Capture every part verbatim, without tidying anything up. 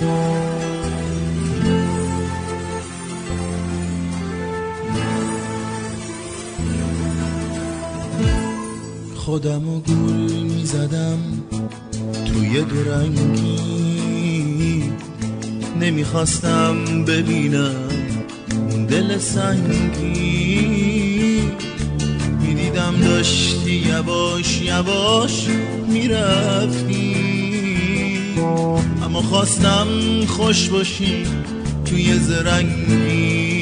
خودمو گول میزدم توی دورنگی، نمیخواستم ببینم اون دل سنگی. میدیدم داشتی یواش یواش میرفتی، اما خواستم خوش باشی توی زرنگی.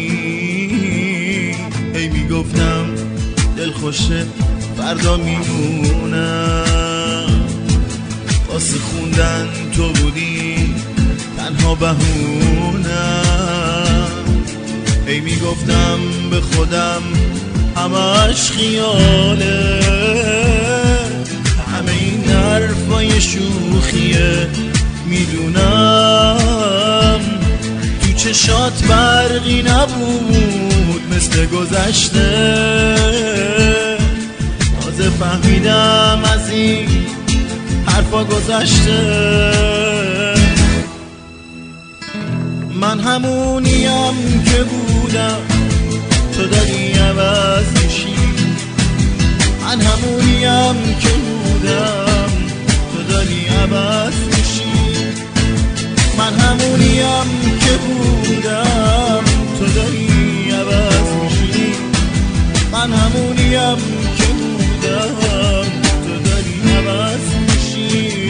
هی میگفتم دل خوشه فردا میمونم، واسه خوندن تو بودی تنها بهونم. هی میگفتم به خودم همش خیاله، همه این حرفای شوخیه. میدونم تو چشات برقی نبود مثل گذشته، تازه فهمیدم از این حرفا گذشته. من همونیم که بودم تو داری عوض میشی، من همونیم که بودم تو داری عوض میشی، من همونیم که بودم تو داری عوض میشی، من همونیم که بودم تو داری عوض میشی.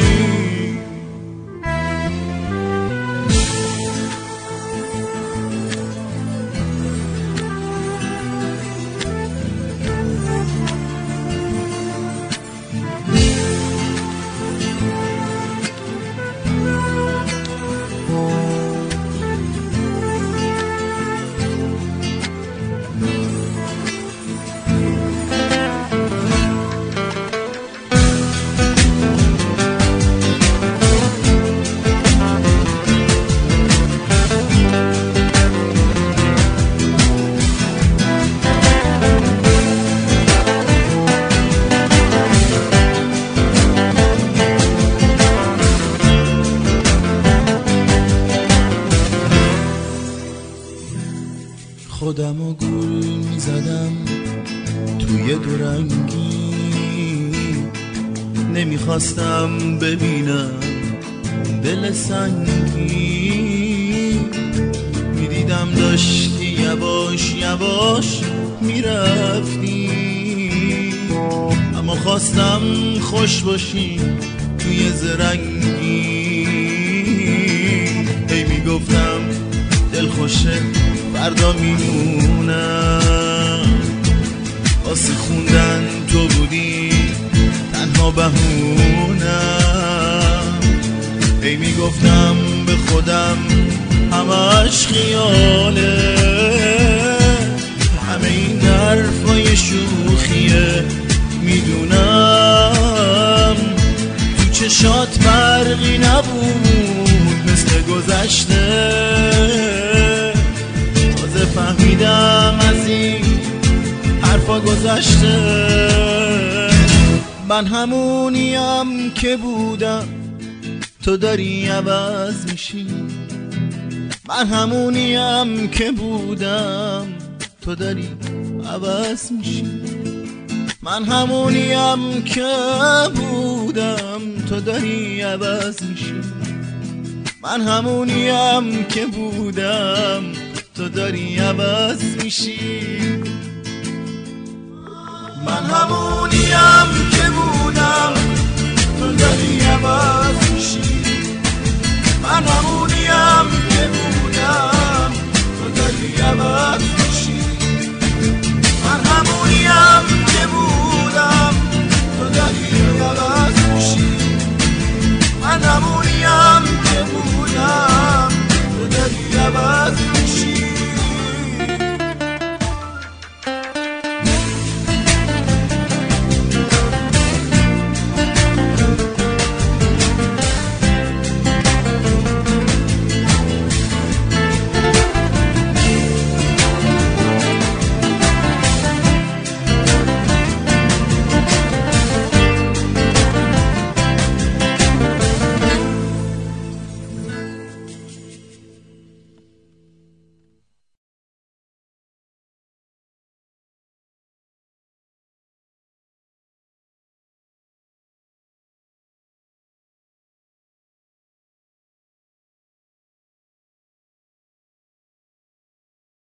خودمو گول میزدم توی دورنگی، نمیخواستم ببینم دل سنگی. میدیدم داشتی یواش یواش میرفتی، اما خواستم خوش باشی توی زرنگی. هی میگفتم دل خوشه فردا میمونم، واسه خوندن تو بودی تنها بهونم. هی میگفتم به خودم همش خیاله، همه این حرفای شوخیه. میدونم تو چشات برقی نبود مثل گذشته، تازه فهمیدم از این حرفا گذشته. من همونیم که بودم تو داری عوض میشی، من همونیم که بودم تو داری عوض میشی، من همونیم که بودم تو داری عوض میشی، من همونیم که بودم تو داری عوض میشی، من همونیم که بودم